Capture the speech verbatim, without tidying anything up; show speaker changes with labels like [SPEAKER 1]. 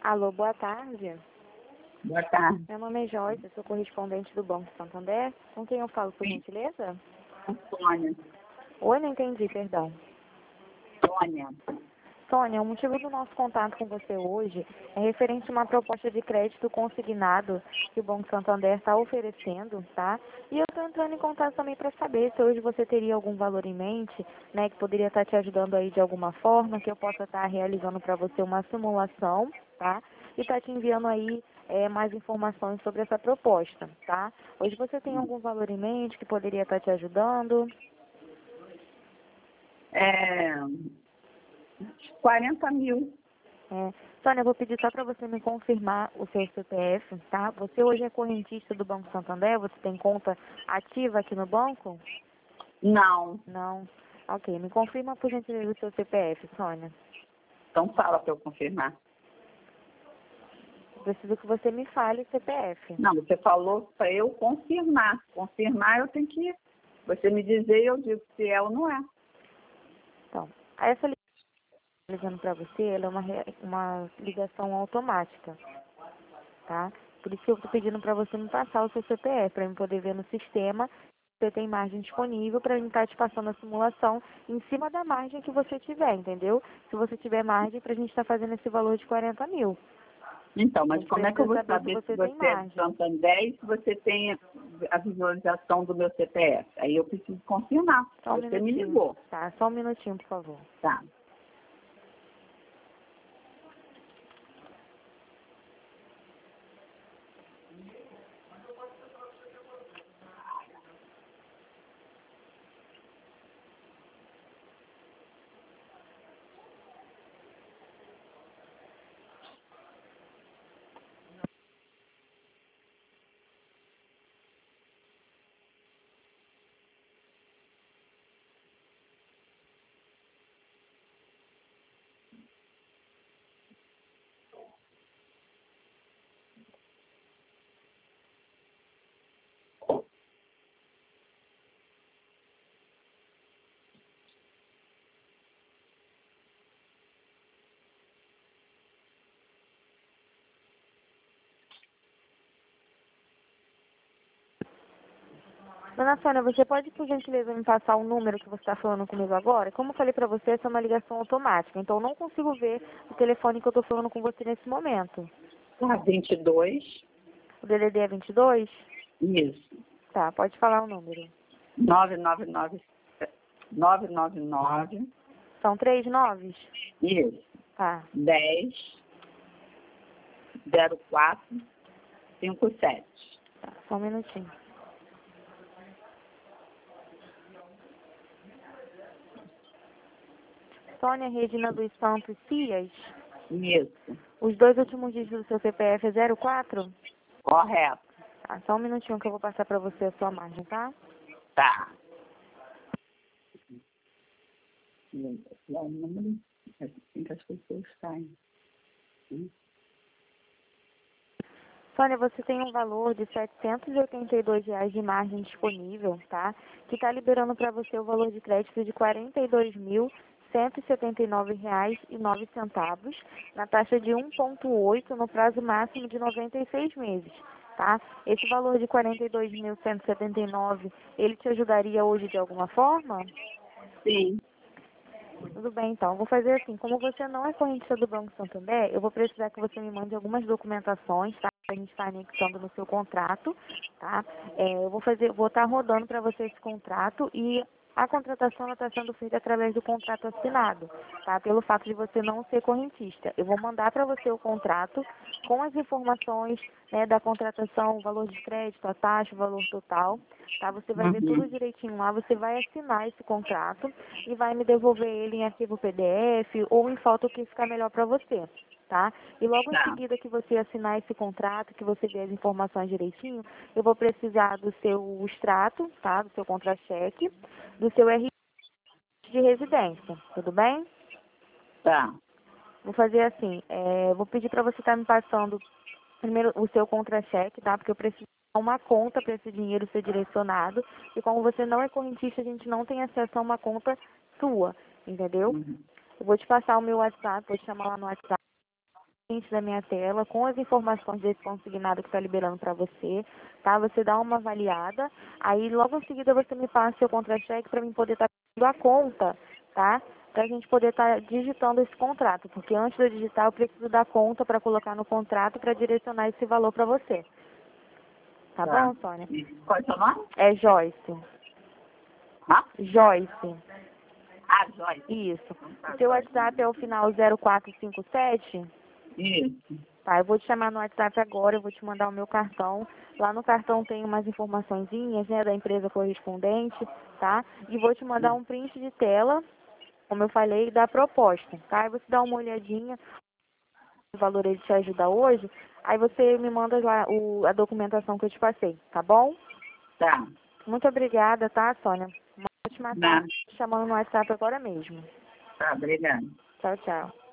[SPEAKER 1] Alô, boa tarde.
[SPEAKER 2] Boa tarde.
[SPEAKER 1] Meu nome é Joyce, eu sou correspondente do Banco Santander. Com quem eu falo, por gentileza?
[SPEAKER 2] Sônia.
[SPEAKER 1] Oi, não entendi, perdão.
[SPEAKER 2] Sônia.
[SPEAKER 1] Sônia, o motivo do nosso contato com você hoje é referente a uma proposta de crédito consignado que o Banco Santander está oferecendo, tá? E eu estou entrando em contato também para saber se hoje você teria algum valor em mente, né, que poderia estar te ajudando aí de alguma forma, que eu possa estar realizando para você uma simulação, tá? E tá te enviando aí é, mais informações sobre essa proposta, tá? Hoje você tem algum valor em mente que poderia estar te ajudando?
[SPEAKER 2] É, quarenta mil.
[SPEAKER 1] É. Sônia, eu vou pedir só para você me confirmar o seu C P F, tá? Você hoje é correntista do Banco Santander? Você tem conta ativa aqui no banco?
[SPEAKER 2] Não.
[SPEAKER 1] Não. Ok, me confirma por gentileza o seu C P F, Sônia.
[SPEAKER 2] Então fala para eu confirmar.
[SPEAKER 1] Preciso que você me fale o C P F.
[SPEAKER 2] Não, você falou para eu confirmar. Confirmar eu tenho que você me dizer e eu digo se é ou não é.
[SPEAKER 1] Então, essa ligação que eu tô ligando para você, ela é uma, re- uma ligação automática, tá? Por isso que eu estou pedindo para você me passar o seu C P F, para eu poder ver no sistema se você tem margem disponível para eu estar te passando a simulação em cima da margem que você tiver, entendeu? Se você tiver margem para a gente estar fazendo esse valor de quarenta mil.
[SPEAKER 2] Então,
[SPEAKER 1] A
[SPEAKER 2] mas
[SPEAKER 1] gente
[SPEAKER 2] como é que eu
[SPEAKER 1] precisa
[SPEAKER 2] vou
[SPEAKER 1] saber se
[SPEAKER 2] saber se
[SPEAKER 1] você tem
[SPEAKER 2] você é do
[SPEAKER 1] margem.
[SPEAKER 2] Santander e se você tem a visualização do meu C P F? Aí eu preciso confirmar.
[SPEAKER 1] Só um
[SPEAKER 2] Você me
[SPEAKER 1] minutinho,
[SPEAKER 2] ligou.
[SPEAKER 1] tá? Só um minutinho, por favor.
[SPEAKER 2] Tá.
[SPEAKER 1] Dona Sônia, você pode, por gentileza, me passar o número que você está falando comigo agora? Como eu falei para você, essa é uma ligação automática, então eu não consigo ver o telefone que eu estou falando com você nesse momento.
[SPEAKER 2] Tá, vinte e dois.
[SPEAKER 1] O D D D é vinte e dois?
[SPEAKER 2] Isso.
[SPEAKER 1] Tá, pode falar o número.
[SPEAKER 2] nove nove nove. nove nove nove.
[SPEAKER 1] São três noves?
[SPEAKER 2] Isso.
[SPEAKER 1] Tá,
[SPEAKER 2] dez. zero quatro. cinquenta e sete.
[SPEAKER 1] tá, só um minutinho. Sônia Regina dos Santos Cias,
[SPEAKER 2] Isso.
[SPEAKER 1] os dois últimos dígitos do seu C P F é zero quatro?
[SPEAKER 2] Correto.
[SPEAKER 1] Tá, só um minutinho que eu vou passar para você a sua margem, tá?
[SPEAKER 2] Tá. Lá o número, é assim que as pessoas saem.
[SPEAKER 1] Sônia, você tem um valor de setecentos e oitenta e dois reais de margem disponível, tá? Que está liberando para você o valor de crédito de quarenta e dois mil cento e setenta e nove reais e nove centavos, na taxa de um vírgula oito no prazo máximo de noventa e seis meses, tá? Esse valor de quarenta e dois mil cento e setenta e nove, ele te ajudaria hoje de alguma forma?
[SPEAKER 2] Sim.
[SPEAKER 1] Tudo bem, então. Vou fazer assim. Como você não é correntista do Banco Santander, eu vou precisar que você me mande algumas documentações, tá? A gente está anexando no seu contrato, tá? É, eu vou fazer, vou estar rodando para você esse contrato e a contratação está sendo feita através do contrato assinado, tá? Pelo fato de você não ser correntista. Eu vou mandar para você o contrato com as informações, né, da contratação, o valor de crédito, a taxa, o valor total, tá? Você vai ver tudo
[SPEAKER 2] Uhum.
[SPEAKER 1] direitinho lá, você vai assinar esse contrato e vai me devolver ele em arquivo P D F ou em foto que ficar melhor para você, tá? E logo em
[SPEAKER 2] Tá.
[SPEAKER 1] seguida que você assinar esse contrato, que você vê as informações direitinho, eu vou precisar do seu extrato, tá? Do seu contra-cheque, do seu R G de residência, tudo bem?
[SPEAKER 2] Tá.
[SPEAKER 1] Vou fazer assim, é, vou pedir para você estar me passando primeiro o seu contra-cheque, tá? Porque eu preciso de uma conta para esse dinheiro ser direcionado. E como você não é correntista, a gente não tem acesso a uma conta sua, entendeu?
[SPEAKER 2] Uhum.
[SPEAKER 1] Eu vou te passar o meu WhatsApp, vou te chamar lá no WhatsApp. print da minha tela com as informações desse consignado que está liberando para você, tá? Você dá uma avaliada, aí logo em seguida você me passa seu contra-cheque para mim poder estar pedindo a conta, tá? Para a gente poder estar digitando esse contrato, porque antes de eu digitar eu preciso da conta para colocar no contrato para direcionar esse valor para você. Tá,
[SPEAKER 2] Tá.
[SPEAKER 1] bom, Sônia?
[SPEAKER 2] E qual é o seu nome?
[SPEAKER 1] É Joyce.
[SPEAKER 2] Hã?
[SPEAKER 1] Joyce.
[SPEAKER 2] Ah, Joyce.
[SPEAKER 1] Isso.
[SPEAKER 2] Então tá,
[SPEAKER 1] O seu
[SPEAKER 2] Joyce.
[SPEAKER 1] WhatsApp é o final zero quatro cinco sete?
[SPEAKER 2] Isso.
[SPEAKER 1] Tá, eu vou te chamar no WhatsApp agora, eu vou te mandar o meu cartão. Lá no cartão tem umas informaçõezinhas, né, da empresa correspondente, tá? E vou te mandar um print de tela, como eu falei, da proposta, tá? Aí você dá uma olhadinha, o valor ele te ajuda hoje, aí você me manda lá o, a documentação que eu te passei, tá bom?
[SPEAKER 2] Tá.
[SPEAKER 1] Muito obrigada, tá, Sônia? Uma ótima
[SPEAKER 2] Nada.
[SPEAKER 1] tarde, te chamando no WhatsApp agora mesmo.
[SPEAKER 2] Tá, obrigada.
[SPEAKER 1] Tchau, tchau.